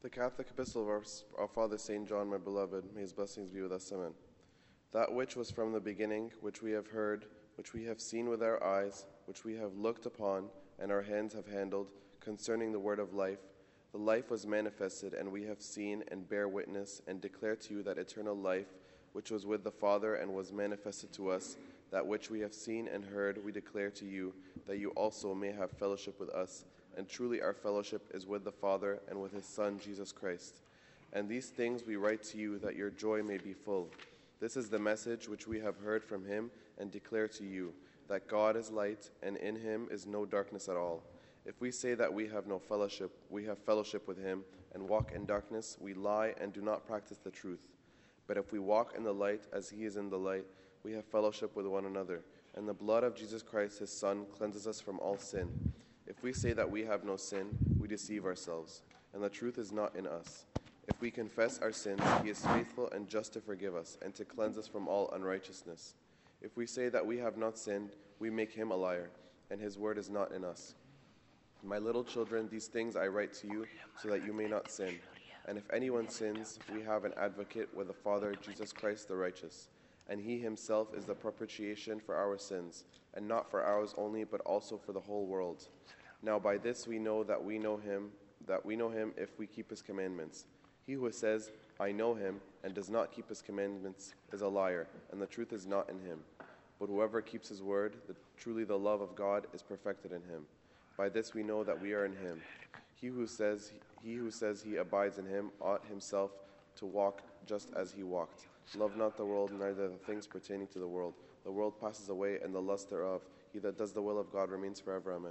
The Catholic Epistle of our Father St. John, my beloved, may his blessings be with us. Amen. That which was from the beginning, which we have heard, which we have seen with our eyes, which we have looked upon, and our hands have handled, concerning the word of life, the life was manifested, and we have seen and bear witness, and declare to you that eternal life, which was with the Father and was manifested to us, that which we have seen and heard, we declare to you, that you also may have fellowship with us. And truly our fellowship is with the Father and with his Son, Jesus Christ. And these things we write to you, that your joy may be full. This is the message which we have heard from him and declare to you, that God is light, and in him is no darkness at all. If we say that we have no fellowship, we have fellowship with him, and walk in darkness, we lie and do not practice the truth. But if we walk in the light as he is in the light, we have fellowship with one another. And the blood of Jesus Christ, his Son, cleanses us from all sin. If we say that we have no sin, we deceive ourselves, and the truth is not in us. If we confess our sins, he is faithful and just to forgive us and to cleanse us from all unrighteousness. If we say that we have not sinned, we make him a liar, and his word is not in us. My little children, these things I write to you so that you may not sin. And if anyone sins, we have an advocate with the Father, Jesus Christ the righteous. And he himself is the propitiation for our sins, and not for ours only, but also for the whole world. Now by this we know that we know him if we keep his commandments. He who says, I know him, and does not keep his commandments is a liar, and the truth is not in him. But whoever keeps his word, truly the love of God is perfected in him. By this we know that we are in him. He who says he abides in him ought himself to walk just as he walked. Love not the world, neither the things pertaining to the world. The world passes away, and the lust thereof. He that does the will of God remains forever. Amen.